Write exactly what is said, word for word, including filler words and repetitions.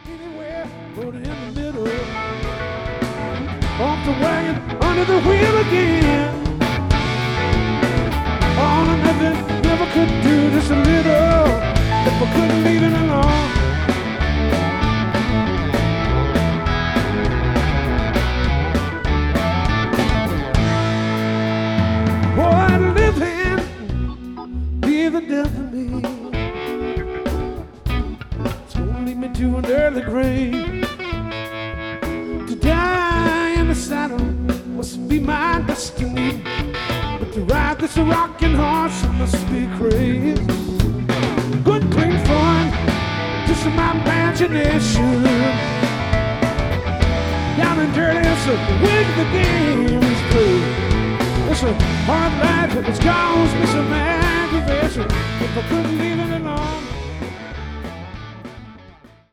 anywhere but in the middle. Off the wagon, under the wheel again. All or nothing, never could do just a little. If I couldn't leave it alone. Boy, to live in, be the death of me. It's gonna lead me to an early grave. To die in the saddle must be my destiny. But to ride this rocking horse, it must be crazy. Good brain fun, just my imagination. Down and dirty, so the way the game is played. It's a hard life, but it's caused me some aggravation. If I couldn't leave it alone.